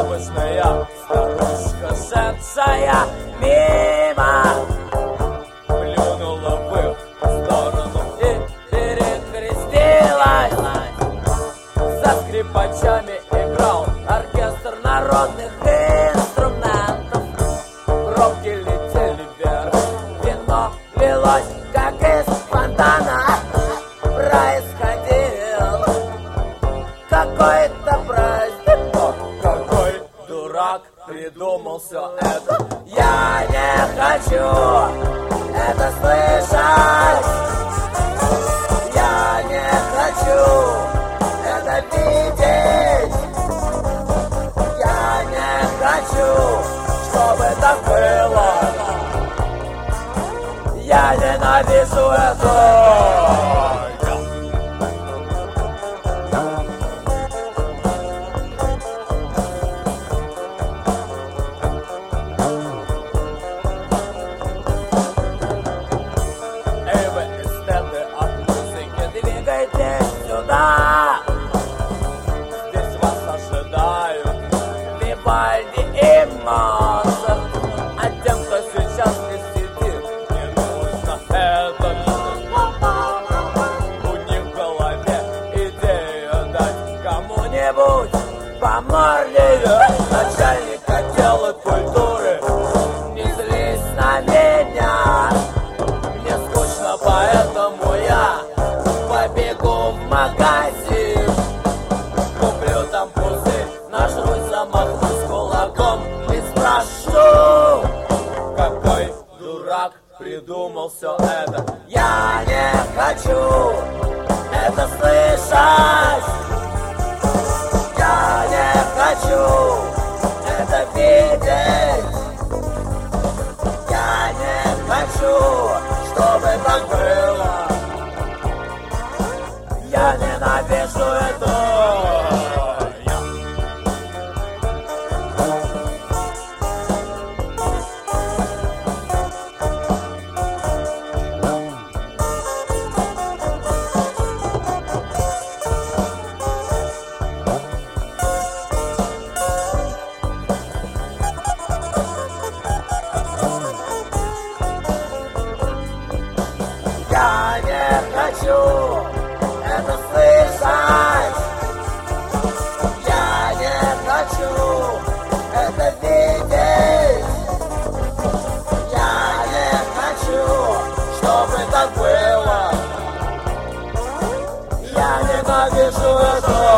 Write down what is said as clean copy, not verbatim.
обычная старушка сенсая мимо плюнула в их сторону и перекрестилась. За скрипачами играл оркестр народных инструментов. Пробки летели вверх, вино лилось, как из фонтана. Происходил какой-то праздник. Но какой дурак придумал все это? Я не хочу это слышать. Я не хочу это видеть. Я не хочу, чтобы так было. Я ненавижу это. Эй, вы эстеты от музыки, двигайтесь сюда. Здесь вас ожидают Вивальди и Моцарт. А тем, кто сейчас не сидит, не нужно это. У них в голове идея дать кому-нибудь по морде. Начальник отдела культуры, не злись на меня. Мне скучно, поэтому я побегу в магазин. Куплю там пузырь, нажрусь, замахнусь кулаком и спрошу, какой дурак придумал все это. Я не хочу это слышать. Я не хочу это видеть. Я не хочу, чтобы так было. Я ненавижу это. Я не хочу это слышать. Я не хочу это видеть. Я не хочу, чтобы так было. Я ненавижу это.